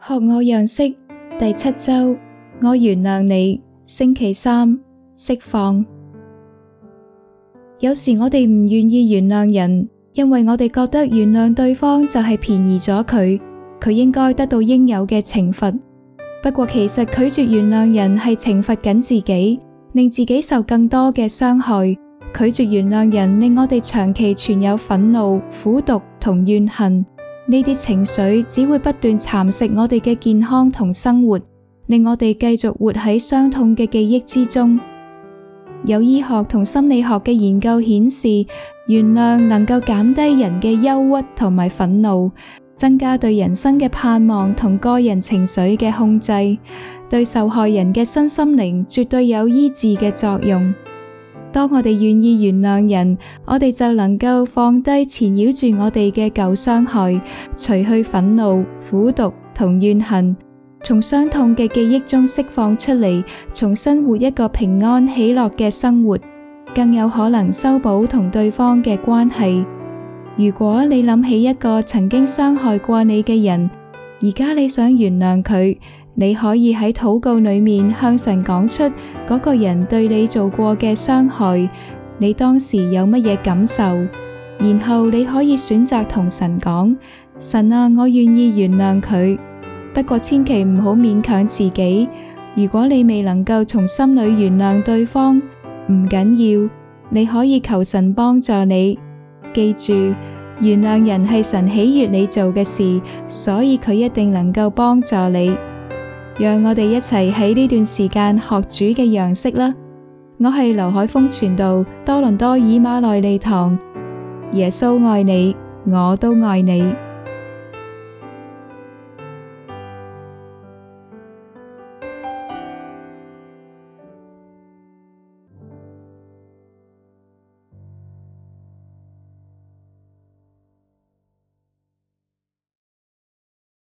學我樣式第7週，我原諒你，星期3，釋放。有時我哋唔願意原諒人，因為我哋覺得原諒對方就係便宜咗佢應該得到應有嘅懲罰。不過其實拒絕原諒人係懲罰緊自己，令自己受更多嘅傷害。拒絕原諒人令我哋長期存有憤怒、苦毒同怨恨，呢啲情緒只會不斷蠶食我哋嘅健康同生活，令我哋繼續活喺傷痛嘅記憶之中。有醫學同心理學嘅研究顯示，原諒能夠減低人嘅憂鬱同埋憤怒，增加對人生嘅盼望同個人情緒嘅控制，對受害人嘅身心靈絕對有醫治嘅作用。當我哋願意原諒人，我哋就能夠放低纏繞住我哋嘅舊傷害，除去憤怒、苦毒同怨恨，從傷痛嘅記憶中釋放出嚟，重新活一個平安喜樂嘅生活，更有可能修補同對方嘅關係。如果你諗起一個曾經傷害過你嘅人，而家你想原諒佢，你可以喺禱告裏面向神講出嗰個人對你做過嘅傷害，你當時有乜嘢感受，然後你可以選擇同神講：神啊，我願意原諒佢，不過千祈唔好勉強自己。如果你未能夠從心裏原諒對方，唔緊要，你可以求神幫助你。記住，原諒人係神喜悅你做嘅事，所以佢一定能夠幫助你。讓我哋一齊喺呢段時間學主嘅樣式啦。我係劉海峰傳道，多倫多以馬內利堂。耶穌愛你，我都愛你。